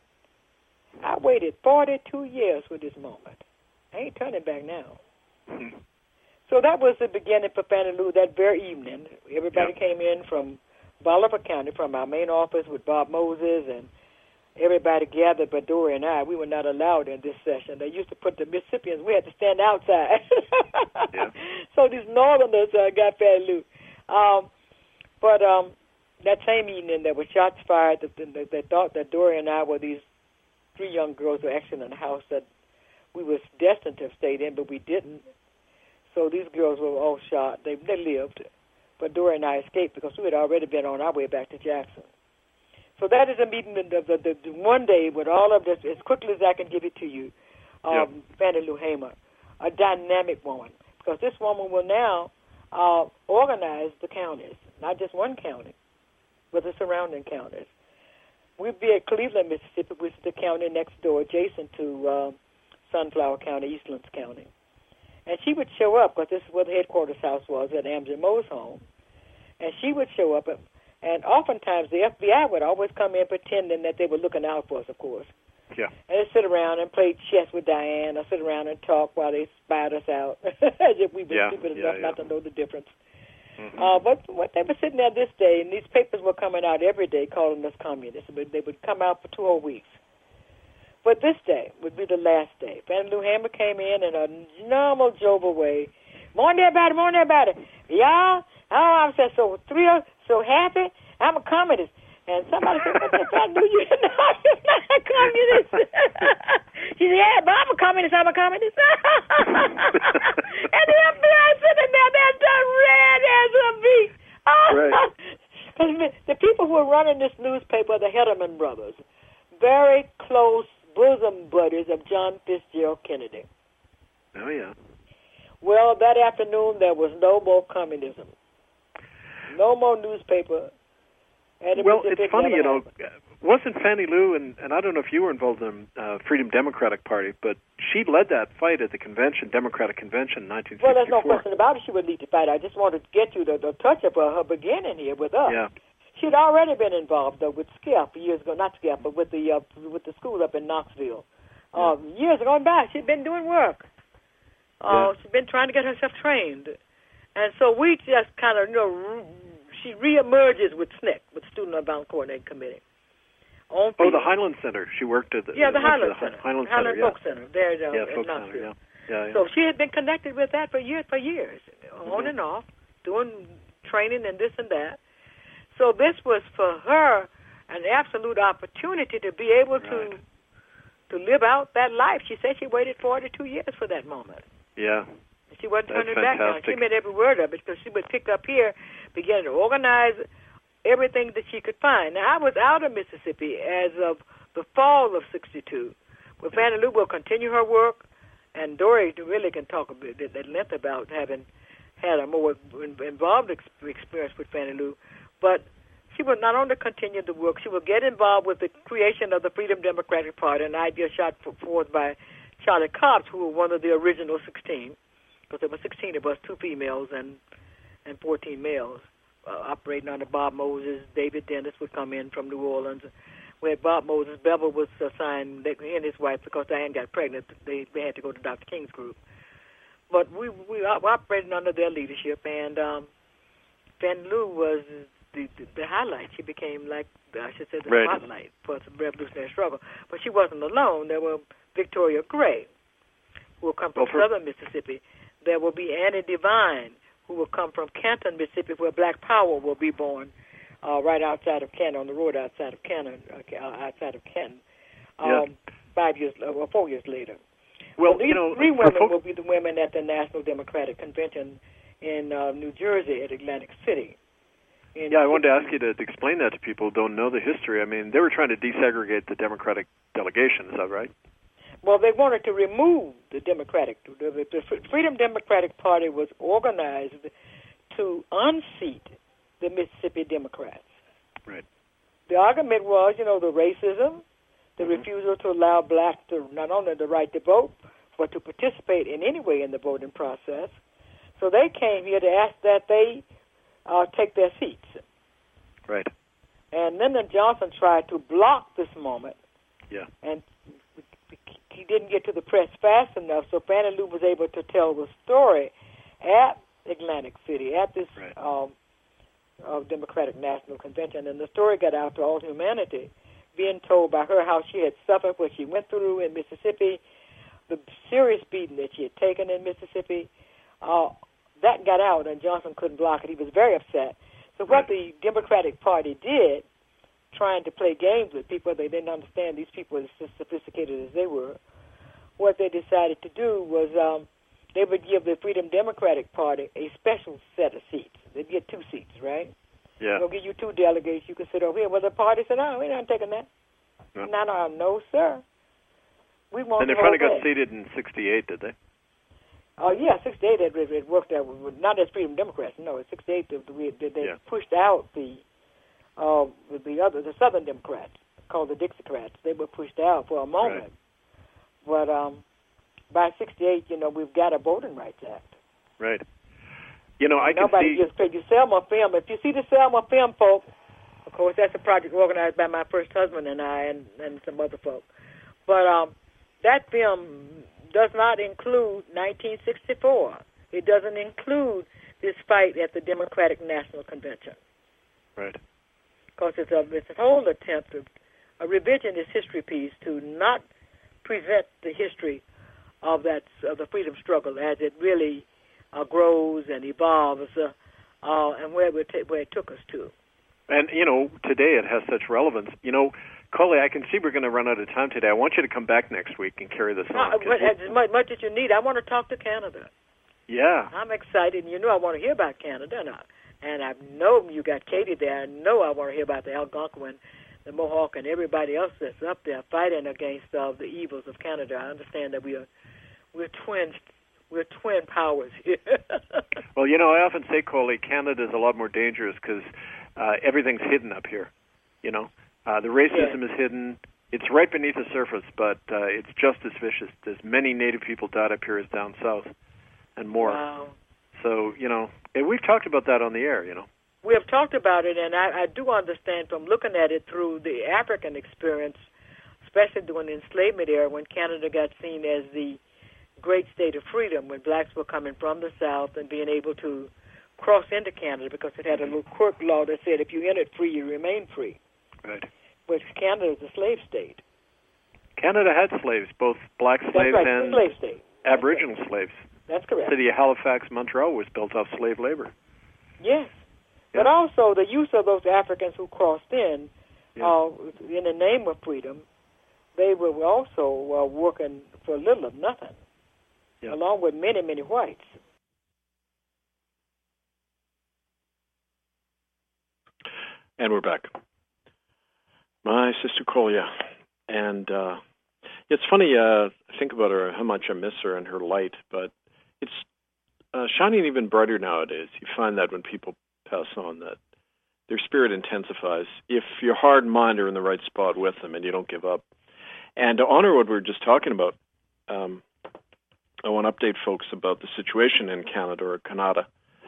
I waited forty-two years for this moment. I ain't turning back now." Mm-hmm. So that was the beginning for Fannie Lou that very evening. Everybody yep. came in from Bolivar County, from our main office with Bob Moses, and everybody gathered but Dora and I. We were not allowed in this session. They used to put the Mississippians, we had to stand outside. yeah. So these Northerners uh, got Fannie Lou. Um, but um, that same evening, there were shots fired. They, they thought that Dora and I were these three young girls who were actually in the house that we was destined to have stayed in, but we didn't. So these girls were all shot. They they lived, but Dora and I escaped because we had already been on our way back to Jackson. So that is a meeting, the, the, the, the one day with all of this, as quickly as I can give it to you, um, yep. Fannie Lou Hamer, a dynamic woman, because this woman will now uh, organize the counties, not just one county, but the surrounding counties. We'd be at Cleveland, Mississippi, which is the county next door, adjacent to uh, Sunflower County, Eastlands County. And she would show up, because this is where the headquarters house was, at Amzie Moe's home. And she would show up, and, and oftentimes the F B I would always come in pretending that they were looking out for us, of course. Yeah. And they'd sit around and play chess with Diane, or sit around and talk while they spied us out, as if we were yeah, stupid yeah, enough yeah. not to know the difference. Mm-hmm. Uh, but what they were sitting there this day, and these papers were coming out every day calling us communists, but they would come out for two whole weeks. But this day would be the last day. Fannie Lou Hamer came in in a normal, jovial way. Morning, everybody, morning, everybody. Y'all, oh, I'm so, so thrilled, so happy. I'm a communist. And somebody said, what the fuck do you know? You're not a communist. She said, yeah, but I'm a communist, I'm a communist. And the F B I sitting there, they're done red as a beast. Right. The people who are running this newspaper are the Heterman brothers, very close bosom buddies of John Fitzgerald Kennedy. Oh, yeah. Well, that afternoon, there was no more communism. No more newspaper. And it well, was, it's it funny, you know, happened. wasn't Fannie Lou, and, and I don't know if you were involved in the uh, Freedom Democratic Party, but she led that fight at the convention, Democratic Convention in nineteen sixty-four. Well, there's no question about it. She would lead the fight. I just wanted to get you the, the touch of her, her beginning here with us. Yeah. She'd already been involved, though, with SCIF years ago. Not SCIF, but with the uh, with the school up in Knoxville. Yeah. Um, years gone by, she'd been doing work. Uh, yeah. She'd been trying to get herself trained. And so we just kind of, you know, she reemerges with S N C C, with Student Nonviolent Coordinating Committee. On oh, the Highland Center. She worked at the yeah, the Highland the Center, Highland, Highland Center, Folk yeah. Center. There, uh, yeah, in Folk Knoxville. Center, yeah. Yeah, yeah. So she had been connected with that for years, for years, mm-hmm. on and off, doing training and this and that. So this was for her an absolute opportunity to be able to right. to live out that life. She said she waited forty-two years for that moment. Yeah. She wasn't That's turning back now. fantastic. She meant every word of it, because she would pick up here, begin to organize everything that she could find. Now, I was out of Mississippi as of the fall of sixty-two. Well, Fannie Lou will continue her work and Dory really can talk a bit at length about having had a more involved experience with Fannie Lou, but she would not only continue the work, she would get involved with the creation of the Freedom Democratic Party, an idea shot forth by Charlie Cobbs, who was one of the original sixteen, because there were sixteen of us, two females and and fourteen males, uh, operating under Bob Moses. David Dennis would come in from New Orleans. We had Bob Moses. Bevel was assigned, he and his wife, because Diane got pregnant, they, they had to go to Doctor King's group. But we we operated under their leadership, and um, Fannie Lou was the, the, the highlight. She became like, I should say, the right. spotlight for the revolutionary struggle. But she wasn't alone. There were Victoria Gray, who will come from well, for... southern Mississippi. There will be Annie Devine, who will come from Canton, Mississippi, where Black Power will be born, uh, right outside of Canton, on the road outside of Canton, uh, outside of Canton, um, yeah. five years or four years later. Well, so these you know, three women folk... will be the women at the National Democratic Convention in uh, New Jersey at Atlantic City. In yeah, I wanted to ask you to explain that to people who don't know the history. I mean, they were trying to desegregate the Democratic delegation, is that right? Well, they wanted to remove the Democratic. The, the Freedom Democratic Party was organized to unseat the Mississippi Democrats. Right. The argument was, you know, the racism, the mm-hmm. refusal to allow blacks to not only the right to vote, but to participate in any way in the voting process. So they came here to ask that they uh, take their seats. Right. And Lyndon Johnson tried to block this moment. Yeah. And he didn't get to the press fast enough, so Fannie Lou was able to tell the story at Atlantic City, at this right. um, uh, Democratic National Convention. And the story got out to all humanity, being told by her how she had suffered, what she went through in Mississippi, the serious beating that she had taken in Mississippi. Uh, that got out, and Johnson couldn't block it. He was very upset. So what right. the Democratic Party did, trying to play games with people, they didn't understand these people as sophisticated as they were. What they decided to do was um, they would give the Freedom Democratic Party a special set of seats. They'd get two seats, right? Yeah. They'll give you two delegates. You can sit over here. Well, the party said, no, we're not taking that. No, no, no, no sir. We want and they the finally whole got thing. seated in sixty-eight, did they? Oh, yeah, sixty-eight, it, it worked out. Not as Freedom Democrats, no. In sixty-eight, they, they yeah. pushed out the uh, the other, the Southern Democrats, called the Dixiecrats. They were pushed out for a moment. Right. But um, by sixty-eight, you know, we've got a Voting Rights Act. Right. You know, I Nobody can see... just paid you Selma film. If you see the Selma film, folks, of course, that's a project organized by my first husband and I and, and some other folk. But um, that film does not include nineteen sixty-four. It doesn't include this fight at the Democratic National Convention. Right. Because it's a, it's a whole attempt, of, a revisionist history piece to not present the history of that of the freedom struggle as it really uh, grows and evolves, uh, uh, and where it, t- where it took us to. And, you know, today it has such relevance. You know, Coley, I can see we're going to run out of time today. I want you to come back next week and carry this on. Uh, as much, much as you need. I want to talk to Canada. Yeah. I'm excited, and you know I want to hear about Canada, and I, and I know you got Katie there. I know I want to hear about the Algonquin, the Mohawk, and everybody else that's up there fighting against uh, the evils of Canada. I understand that we are we're twins. We're twin powers here. Well, you know, I often say, Coley, Canada is a lot more dangerous because uh, everything's hidden up here. You know, uh, the racism yeah. is hidden. It's right beneath the surface, but uh, it's just as vicious. As many Native people died up here as down south, and more. Wow. So, you know, and we've talked about that on the air, you know. We have talked about it, and I, I do understand from looking at it through the African experience, especially during the enslavement era when Canada got seen as the great state of freedom, when blacks were coming from the South and being able to cross into Canada because it had a little quirk law that said if you entered free, you remain free. Right. Which Canada is a slave state. Canada had slaves, both black slaves That's right, and slave state. Aboriginal That's slaves. That's correct. The city of Halifax, Montreal was built off slave labor. Yes. Yeah. But also the use of those Africans who crossed in, yeah. uh, in the name of freedom, they were also uh, working for little of nothing, yeah. along with many, many whites. And we're back. My sister Kolya. And, uh, It's funny, uh, I think about her, how much I miss her and her light, but it's uh, shining even brighter nowadays. You find that when people pass on, that their spirit intensifies if your heart and mind are in the right spot with them and you don't give up. And to honor what we were just talking about, um, I want to update folks about the situation in Canada or Canada.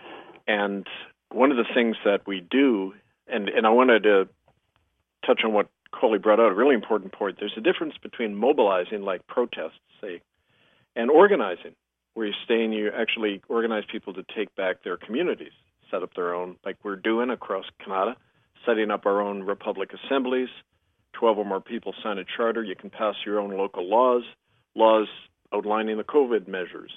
And one of the things that we do, and, and I wanted to touch on what Coley brought out, a really important point. There's a difference between mobilizing, like protests, say, and organizing, where you stay and you actually organize people to take back their communities, set up their own, like we're doing across Canada, setting up our own Republic assemblies, twelve or more people sign a charter. You can pass your own local laws, laws outlining the COVID measures,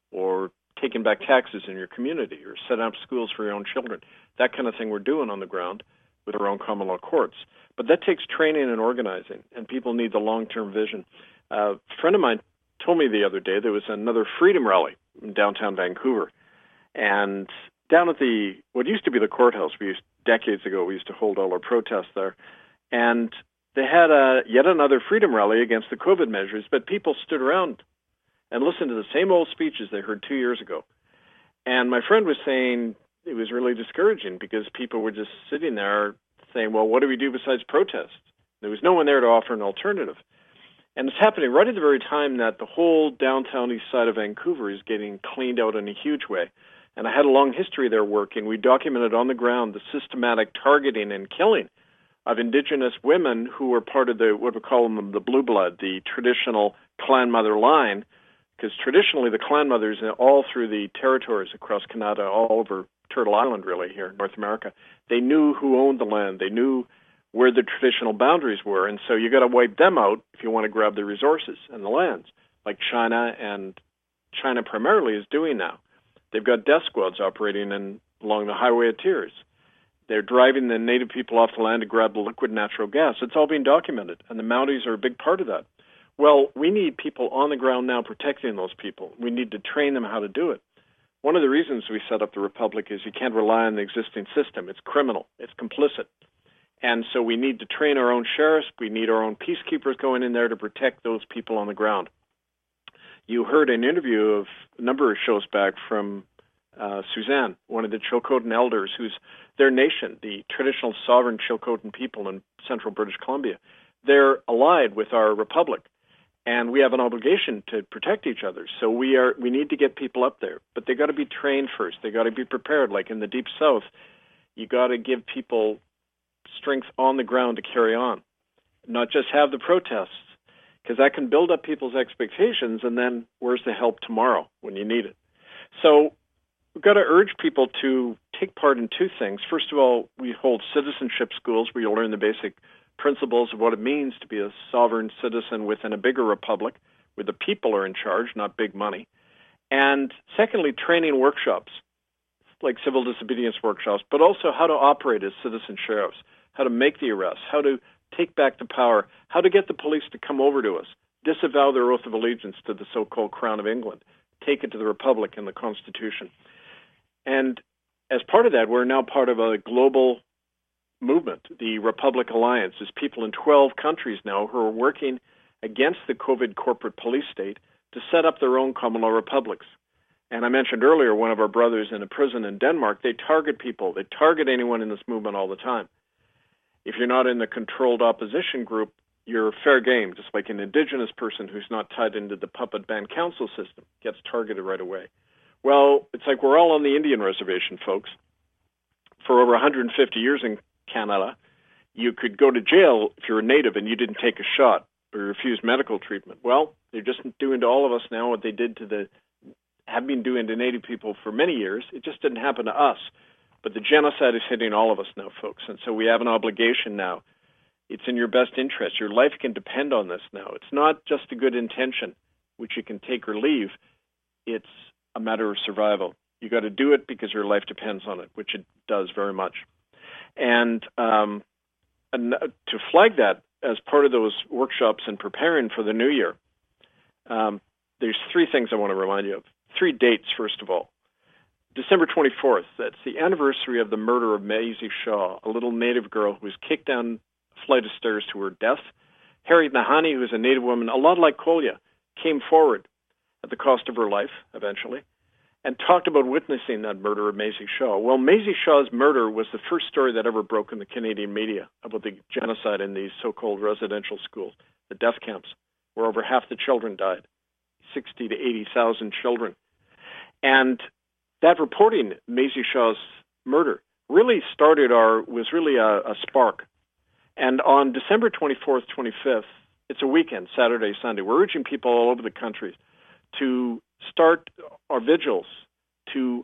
or taking back taxes in your community, or setting up schools for your own children. That kind of thing we're doing on the ground with our own common law courts. But that takes training and organizing, and people need the long-term vision. Uh, a friend of mine told me the other day there was another freedom rally in downtown Vancouver. And down at the, what used to be the courthouse, we used, decades ago, we used to hold all our protests there. And they had a, yet another freedom rally against the COVID measures, but people stood around and listened to the same old speeches they heard two years ago. And my friend was saying it was really discouraging because people were just sitting there saying, well, what do we do besides protest? There was no one there to offer an alternative. And it's happening right at the very time that the whole downtown east side of Vancouver is getting cleaned out in a huge way. And I had a long history there working. We documented on the ground the systematic targeting and killing of Indigenous women who were part of the, what we call them, the blue blood, the traditional clan mother line, because traditionally the clan mothers all through the territories across Canada, all over Turtle Island, really, here in North America, they knew who owned the land. They knew where the traditional boundaries were. And so you got to wipe them out if you want to grab the resources and the lands, like China, and China primarily is doing now. They've got death squads operating in, along the Highway of Tears. They're driving the native people off the land to grab the liquid natural gas. It's all being documented, and the Mounties are a big part of that. Well, we need people on the ground now protecting those people. We need to train them how to do it. One of the reasons we set up the Republic is you can't rely on the existing system. It's criminal. It's complicit. And so we need to train our own sheriffs. We need our own peacekeepers going in there to protect those people on the ground. You heard an interview of a number of shows back from uh, Suzanne, one of the Chilcotin elders, who's their nation, the traditional sovereign Chilcotin people in central British Columbia. They're allied with our Republic, and we have an obligation to protect each other. So we are we need to get people up there, but they got to be trained first. They got to be prepared. Like in the Deep South, you got to give people strength on the ground to carry on, not just have the protests, because that can build up people's expectations, and then where's the help tomorrow when you need it? So we've got to urge people to take part in two things. First of all, we hold citizenship schools where you learn the basic principles of what it means to be a sovereign citizen within a bigger republic, where the people are in charge, not big money. And secondly, training workshops, like civil disobedience workshops, but also how to operate as citizen sheriffs, how to make the arrests, how to take back the power, how to get the police to come over to us, disavow their oath of allegiance to the so-called Crown of England, take it to the Republic and the Constitution. And as part of that, we're now part of a global movement, the Republic Alliance. Is people in twelve countries now who are working against the COVID corporate police state to set up their own common law republics. And I mentioned earlier one of our brothers in a prison in Denmark. They target people. They target anyone in this movement all the time. If you're not in the controlled opposition group, you're fair game, just like an Indigenous person who's not tied into the puppet band council system gets targeted right away. Well, it's like we're all on the Indian reservation, folks. For over one hundred fifty years in Canada, you could go to jail if you're a native and you didn't take a shot or refused medical treatment. Well, they're just doing to all of us now what they did to the, have been doing to native people for many years. It just didn't happen to us. But the genocide is hitting all of us now, folks. And so we have an obligation now. It's in your best interest. Your life can depend on this now. It's not just a good intention, which you can take or leave. It's a matter of survival. You got to do it because your life depends on it, which it does very much. And, um, and to flag that as part of those workshops and preparing for the new year, um, there's three things I want to remind you of. Three dates, first of all. December twenty-fourth, that's the anniversary of the murder of Maisie Shaw, a little native girl who was kicked down a flight of stairs to her death. Harriet Nahani, who is a Native woman, a lot like Kolya, came forward at the cost of her life, eventually, and talked about witnessing that murder of Maisie Shaw. Well, Maisie Shaw's murder was the first story that ever broke in the Canadian media about the genocide in these so-called residential schools, the death camps, where over half the children died, sixty to eighty thousand children. And that reporting, Maisie Shaw's murder, really started our, was really a, a spark. And on December twenty-fourth, twenty-fifth, it's a weekend, Saturday, Sunday, we're urging people all over the country to start our vigils, to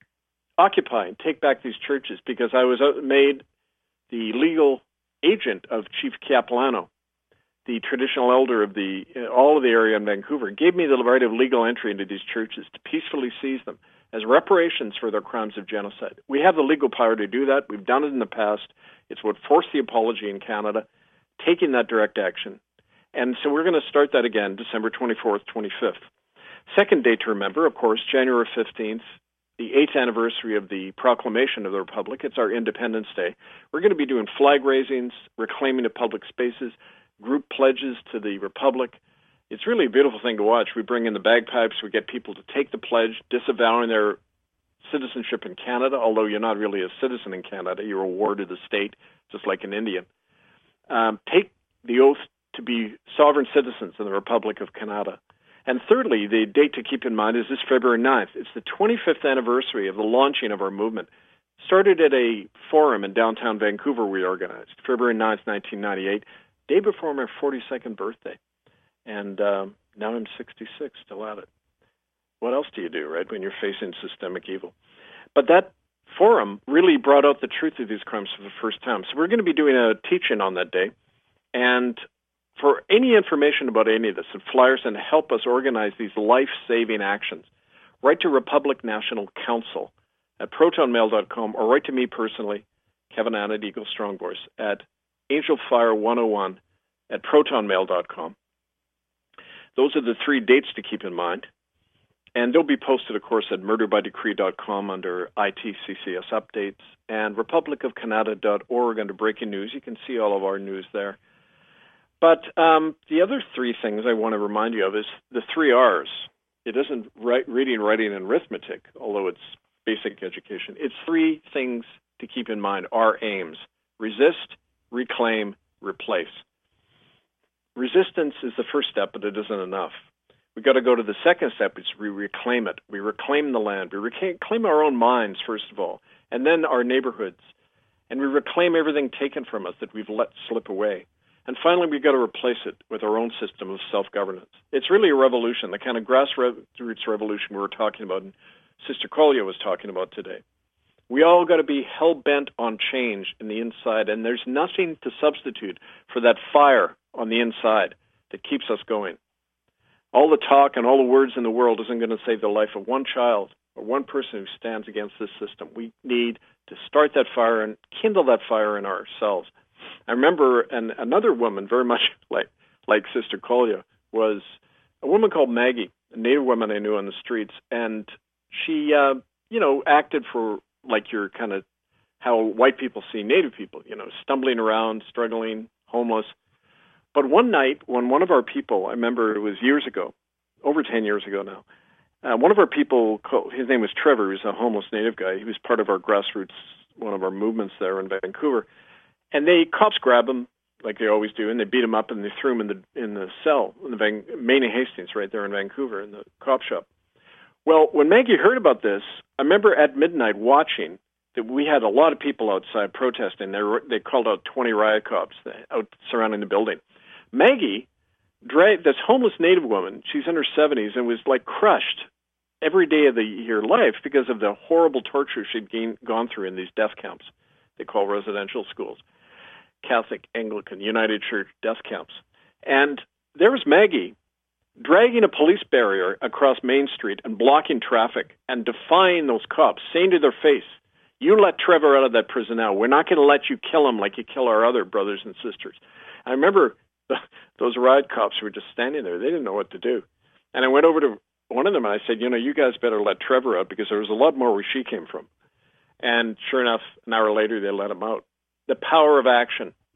occupy and take back these churches, because I was made the legal agent of Chief Capilano, the traditional elder of the all of the area in Vancouver, gave me the right of legal entry into these churches to peacefully seize them as reparations for their crimes of genocide. We have the legal power to do that. We've done it in the past. It's what forced the apology in Canada, taking that direct action. And so we're going to start that again, December twenty-fourth, twenty-fifth. Second date to remember, of course, January fifteenth, the eighth anniversary of the proclamation of the Republic. It's our Independence Day. We're going to be doing flag raisings, reclaiming of public spaces, group pledges to the Republic. It's really a beautiful thing to watch. We bring in the bagpipes. We get people to take the pledge, disavowing their citizenship in Canada, although you're not really a citizen in Canada. You're a ward of the state, just like an Indian. Um, take the oath to be sovereign citizens in the Republic of Canada. And thirdly, the date to keep in mind is this February ninth. It's the twenty-fifth anniversary of the launching of our movement. Started at a forum in downtown Vancouver we organized, February ninth, nineteen ninety-eight, day before my forty-second birthday. And um, now I'm sixty-six, still at it. What else do you do, right, when you're facing systemic evil? But that forum really brought out the truth of these crimes for the first time. So we're going to be doing a teach-in on that day. And for any information about any of this and flyers and help us organize these life-saving actions, write to Republic National Council at proton mail dot com or write to me personally, Kevin Annett, Eagle Strong Voice, at angelfire one oh one at proton mail dot com. Those are the three dates to keep in mind. And they'll be posted, of course, at murder by decree dot com under I T C C S updates and republic of canada dot org under breaking news. You can see all of our news there. But um, the other three things I want to remind you of is the three R's. It isn't write, reading, writing, and arithmetic, although it's basic education. It's three things to keep in mind, our aims: resist, reclaim, replace. Resistance is the first step, but it isn't enough. We've got to go to the second step, is we reclaim it. We reclaim the land. We reclaim our own minds, first of all, and then our neighborhoods. And we reclaim everything taken from us that we've let slip away. And finally, we've got to replace it with our own system of self-governance. It's really a revolution, the kind of grassroots revolution we were talking about and Sister Kolya was talking about today. We all got to be hell-bent on change in the inside, and there's nothing to substitute for that fire on the inside that keeps us going. All the talk and all the words in the world isn't going to save the life of one child or one person who stands against this system. We need to start that fire and kindle that fire in ourselves. I remember an, another woman, very much like like Sister Kolya, was a woman called Maggie, a Native woman I knew on the streets, and she, uh, you know, acted for like your kind of how white people see Native people, you know, stumbling around, struggling, homeless. But one night, when one of our people, I remember it was years ago, over ten years ago now, uh, one of our people, his name was Trevor, he was a homeless Native guy. He was part of our grassroots, one of our movements there in Vancouver. And they, cops grabbed him, like they always do, and they beat him up and they threw him in the in the cell, in the Van, Maine and Hastings, right there in Vancouver, in the cop shop. Well, when Maggie heard about this, I remember at midnight watching that we had a lot of people outside protesting. They were, they called out twenty riot cops out surrounding the building. Maggie, dragged, this homeless Native woman, she's in her seventies and was like crushed every day of the, her life because of the horrible torture she'd gain, gone through in these death camps they call residential schools, Catholic, Anglican, United Church death camps. And there was Maggie dragging a police barrier across Main Street and blocking traffic and defying those cops, saying to their face, "You let Trevor out of that prison now. We're not going to let you kill him like you kill our other brothers and sisters." I remember those riot cops were just standing there. They didn't know what to do. And I went over to one of them and I said, you know, you guys better let Trevor out because there was a lot more where she came from. And sure enough, an hour later, they let him out. The power of action,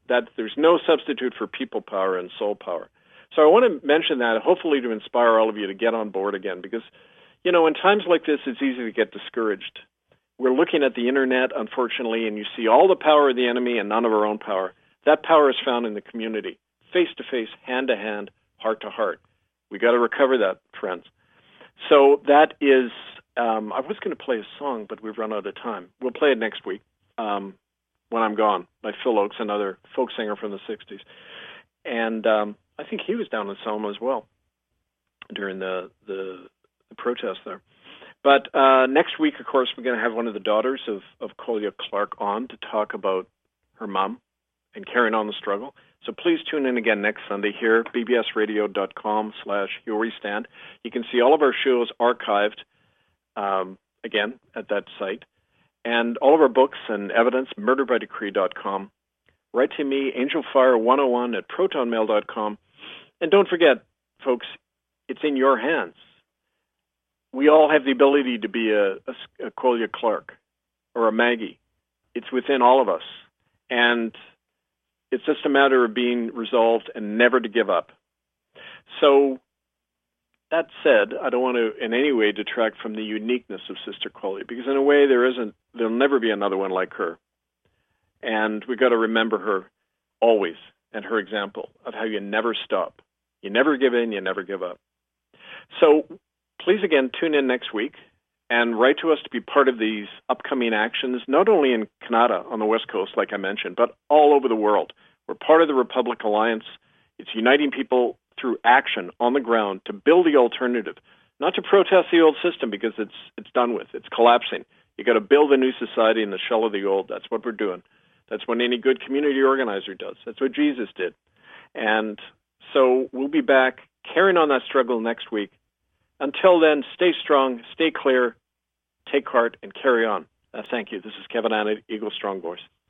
that there's no substitute for people power and soul power. So I want to mention that, hopefully to inspire all of you to get on board again, because, you know, in times like this, it's easy to get discouraged. We're looking at the internet, unfortunately, and you see all the power of the enemy and none of our own power. That power is found in the community, face-to-face, hand-to-hand, heart-to-heart. We got to recover that, friends. So that is, um, I was going to play a song, but we've run out of time. We'll play it next week um, when I'm gone, by Phil Oakes, another folk singer from the sixties. And um, I think he was down in Selma as well during the, the, the protest there. But uh, next week, of course, we're going to have one of the daughters of, of Collier Clark on to talk about her mom and carrying on the struggle. So please tune in again next Sunday here, bbsradio.com slash Here We Stand. You can see all of our shows archived, um, again, at that site. And all of our books and evidence, murder by decree dot com. Write to me, angelfire one oh one at protonmail dot com. And don't forget, folks, it's in your hands. We all have the ability to be a, a, a Collier Clark or a Maggie. It's within all of us. And it's just a matter of being resolved and never to give up. So that said, I don't want to in any way detract from the uniqueness of Sister Collier, because in a way there isn't, there'll never be another one like her. And we've got to remember her always and her example of how you never stop. You never give in, you never give up. So please again tune in next week and write to us to be part of these upcoming actions, not only in Canada on the West Coast, like I mentioned, but all over the world. We're part of the Republic Alliance. It's uniting people through action on the ground to build the alternative, not to protest the old system because it's it's done with. It's collapsing. You got to build a new society in the shell of the old. That's what we're doing. That's what any good community organizer does. That's what Jesus did. And so we'll be back carrying on that struggle next week. Until then, stay strong, stay clear, take heart, and carry on. Uh, thank you. This is Kevin Annett, Eagle Strong Voice.